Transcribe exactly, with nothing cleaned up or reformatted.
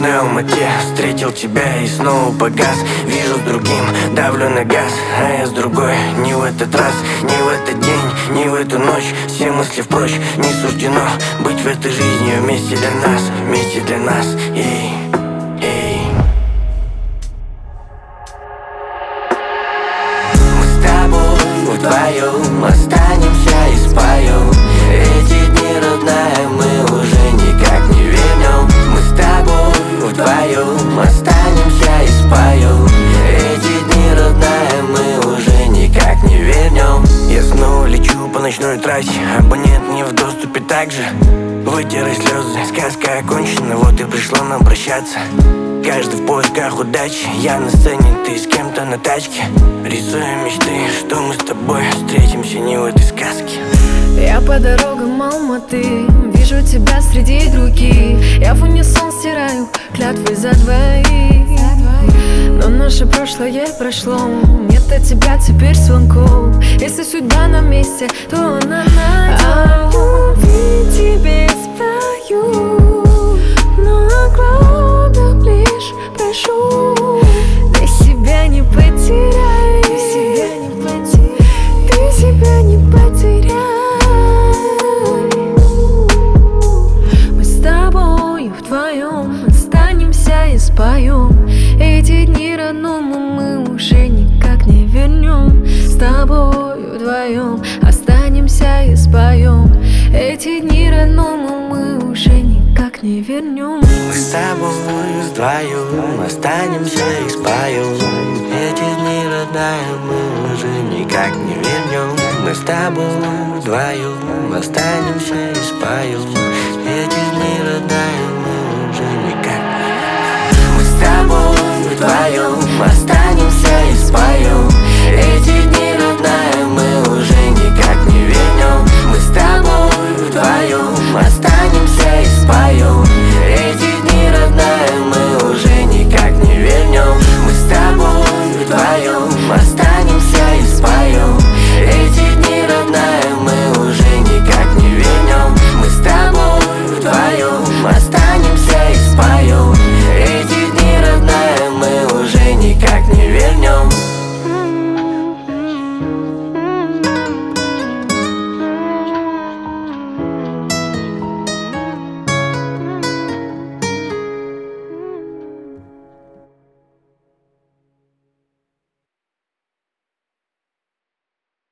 ночной Алмате встретил тебя и снова погас. Вижу с другим, давлю на газ, а я с другой. Не в этот раз, не в этот день, не в эту ночь. Все мысли впрочь, не суждено быть в этой жизни вместе для нас, вместе для нас. Эй, эй. Мы с тобой вдвоем останемся и споем. Эти дни, родная, мы уже никак не вернем. Мы с тобой вдвоем останемся и споем. Эти дни, родная, мы уже никак не вернем. Я снова лечу по ночной трассе, абонент не в доступе также. Вытирай слезы, сказка окончена, вот и пришло нам прощаться. Каждый в поисках удачи, я на сцене, ты с кем-то на тачке. Рисуем мечты, что мы с тобой встретимся не в этой сказке. Я по дорогам Алматы вижу тебя среди других. Я в унисон стираю клятвы за двоих. Но наше прошлое прошло, нет от тебя теперь звонков. Если судьба на месте, то она найдет. О любви тебе спою, но о главном лишь прошу. Ты себя не потеряй, ты себя не потеряй, ты себя не потеряй. Мы с тобой вдвоем останемся и споем. Эти дни родному мы уже никак не вернем. С тобой вдвоем останемся и споем. Эти дни родному мы уже никак не вернем. Мы с тобой вдвоем останемся и споем. Эти дни, родная, мы уже никак не вернем. Мы с тобой вдвоем останемся и споем. Эти дни, родная,